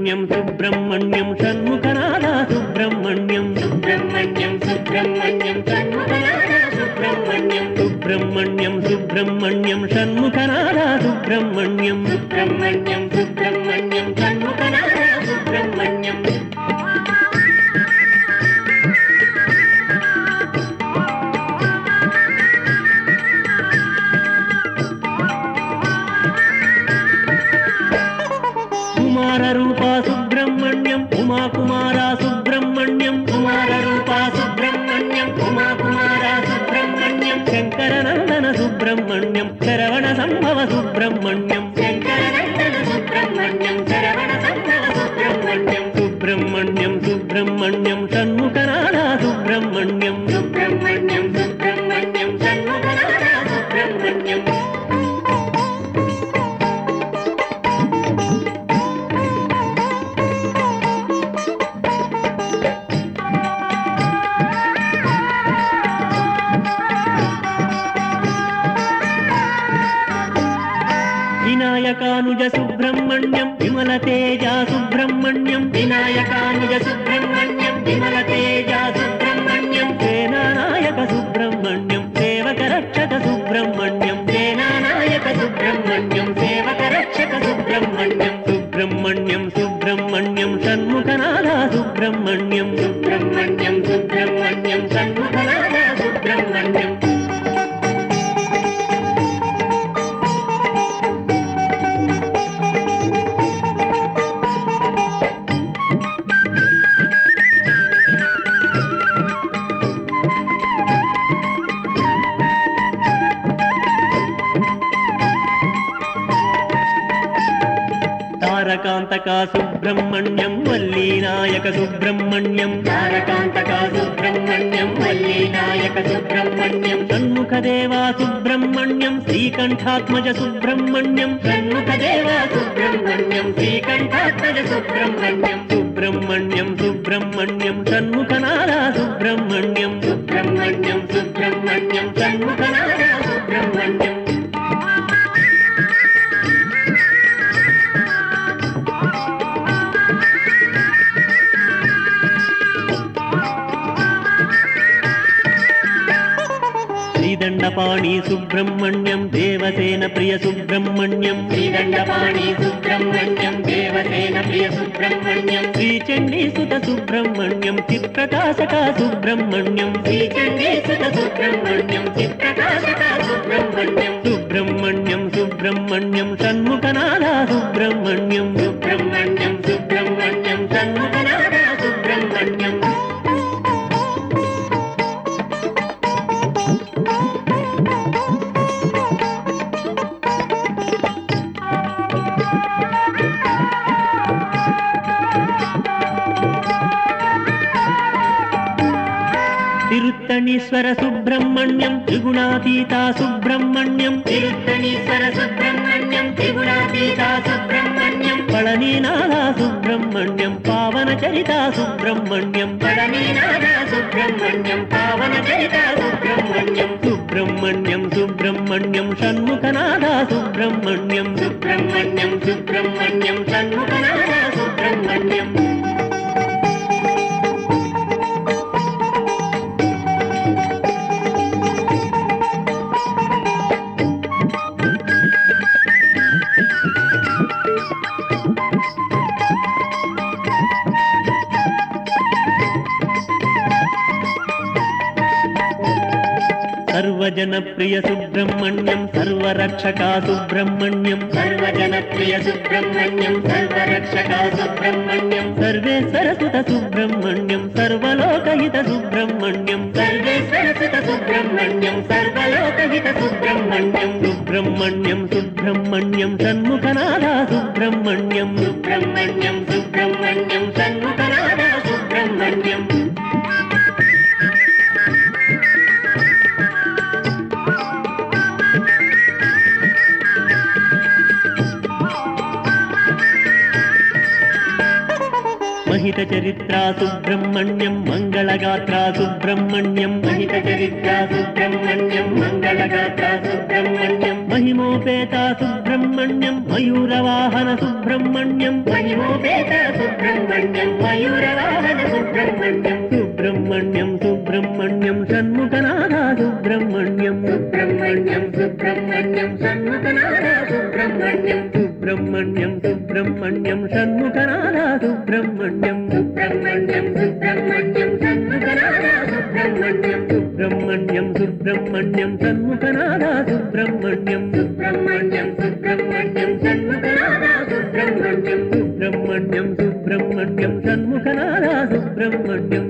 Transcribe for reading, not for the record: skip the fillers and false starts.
సుబ్రహ్మణ్యం సుబ్రహ్మణ్యం షణ్ముఖనాథ సుబ్రహ్మణ్యం సుబ్రహ్మణ్యం సుబ్రహ్మణ్యం షణ్ముఖనాథ సుబ్రహ్మణ్యం సుబ్రహ్మణ్యం సుబ్రహ్మణ్యం షణ్ముఖనాథ సుబ్రహ్మణ్యం సుబ్రహ్మణ్యం సుబ్రహ్మణ్యం షణ్ముఖనాథ సుబ్రహ్మణ్యం కుమార రూపా సుబ్రహ్మణ్యం ఉమా కుమార సుబ్రహ్మణ్యం కుమార రూపా సుబ్రహ్మణ్యం ఉమా కుమార సుబ్రహ్మణ్యం శంకరనందన సుబ్రహ్మణ్యం శరవణ సంభవ సుబ్రహ్మణ్యం శంకరనందన సుబ్రహ్మణ్యం శరవణ సంభవ సుబ్రహ్మణ్యం సుబ్రహ్మణ్యం సుబ్రహ్మణ్యం షణ్ముఖనాథ సుబ్రహ్మణ్యం సుబ్రహ్మణ్యం సుబ్రహ్మణ్యం షణ్ముఖనాథ సుబ్రహ్మణ్యం వినాయకానుజ సుబ్రహ్మణ్యం విమల తేజ సుబ్రహ్మణ్యం వినాయకానుజ సుబ్రహ్మణ్యం విమల తేజ సుబ్రహ్మణ్యం సేనానాయక సుబ్రహ్మణ్యం సేవక రక్షక సుబ్రహ్మణ్యం సేనానాయక సుబ్రహ్మణ్యం సేవక రక్షక సుబ్రహ్మణ్యం సుబ్రహ్మణ్యం సుబ్రహ్మణ్యం షణ్ముఖనాథ సుబ్రహ్మణ్యం సుబ్రహ్మణ్యం సుబ్రహ్మణ్యం షణ్ముఖనాథ సుబ్రహ్మణ్యం తారకాంతక సుబ్రహ్మణ్యం వల్లీనాయక సుబ్రహ్మణ్యం తారకాంతక సుబ్రహ్మణ్యం వల్లీనాయక సుబ్రహ్మణ్యం షణ్ముఖదేవా సుబ్రహ్మణ్యం శ్రీకంఠాత్మజ సుబ్రహ్మణ్యం షణ్ముఖదేవా సుబ్రహ్మణ్యం శ్రీకంఠాత్మజ సుబ్రహ్మణ్యం సుబ్రహ్మణ్యం సుబ్రహ్మణ్యం షణ్ముఖనాథ సుబ్రహ్మణ్యం సుబ్రహ్మణ్యం సుబ్రహ్మణ్యం షణ్ముఖనాథ సుబ్రహ్మణ్యం శ్రీదండపాణి సుబ్రహ్మణ్యం దేవసేన ప్రియ సుబ్రహ్మణ్యం శ్రీదండపాణి సుబ్రహ్మణ్యం దేవసేన ప్రియ సుబ్రహ్మణ్యం శ్రీచండీసుత సుబ్రహ్మణ్యం చిత్ప్రకాశక సుబ్రహ్మణ్యం శ్రీచండీసుత సుబ్రహ్మణ్యం చిత్ప్రకాశక సుబ్రహ్మణ్యం సుబ్రహ్మణ్యం సుబ్రహ్మణ్యం షణ్ముఖనాథ సుబ్రహ్మణ్యం సుబ్రహ్మణ్యం సుబ్రహ్మణ్యం షణ్ముఖనాథ సుబ్రహ్మణ్యం తిరుత్తణీశ్వర సుబ్రహ్మణ్యం త్రిగుణాతీత సుబ్రహ్మణ్యం తిరుత్తణీశ్వర సుబ్రహ్మణ్యం త్రిగుణాతీత సుబ్రహ్మణ్యం పళనీనాథ సుబ్రహ్మణ్యం పావన చరిత సుబ్రహ్మణ్యం పళనీనాథ సుబ్రహ్మణ్యం పావన చరిత సుబ్రహ్మణ్యం సుబ్రహ్మణ్యం సుబ్రహ్మణ్యం షణ్ముఖనాథ సుబ్రహ్మణ్యం సుబ్రహ్మణ్యం సుబ్రహ్మణ్యం షణ్ముఖనాథ సుబ్రహ్మణ్యం సర్వజనప్రియ సుబ్రహ్మణ్యం సర్వరక్షక సుబ్రహ్మణ్యం సర్వజనప్రియ సుబ్రహ్మణ్యం సర్వరక్షక సుబ్రహ్మణ్యం సర్వేశ్వర సుత సుబ్రహ్మణ్యం సర్వలోకహిత సుబ్రహ్మణ్యం సర్వేశ్వర సుత సుబ్రహ్మణ్యం సర్వలోకహిత సుబ్రహ్మణ్యం సుబ్రహ్మణ్యం సుబ్రహ్మణ్యం షణ్ముఖనాథ సుబ్రహ్మణ్యం సుబ్రహ్మణ్యం సుబ్రహ్మణ్యం షణ్ముఖనాథ సుబ్రహ్మణ్యం महित चरित्रा सुब्रह्मण्यं मंगलगात्रा सुब्रह्मण्यं महित चरित्रा सुब्रह्मण्यं मंगलगात्रा सुब्रह्मण्यं మహిమోపేత సుబ్రహ్మణ్యం మయూరవాహన సుబ్రహ్మణ్యం మహిమోపేత సుబ్రహ్మణ్యం మయూరవాహన సుబ్రహ్మణ్యం సుబ్రహ్మణ్యం సుబ్రహ్మణ్యం షణ్ముఖనాథ సుబ్రహ్మణ్యం సుబ్రహ్మణ్యం సుబ్రహ్మణ్యం షణ్ముఖనాథ సుబ్రహ్మణ్యం సుబ్రహ్మణ్యం సుబ్రహ్మణ్యం షణ్ముఖనాథ సుబ్రహ్మణ్యం సుబ్రహ్మణ్యం సుబ్రహ్మణ్యం షణ్ముఖనాథ సుబ్రహ్మణ్యం సుబ్రహ్మణ్యం సుబ్రహ్మణ్యం షణ్ముఖనాథ సుబ్రహ్మణ్యం సుబ్రహ్మణ్యం సుబ్రహ్మణ్యం షణ్ముఖనాథ సుబ్రహ్మణ్యం సుబ్రహ్మణ్యం సుబ్రహ్మణ్యం షణ్ముఖనాథ సుబ్రహ్మణ్యం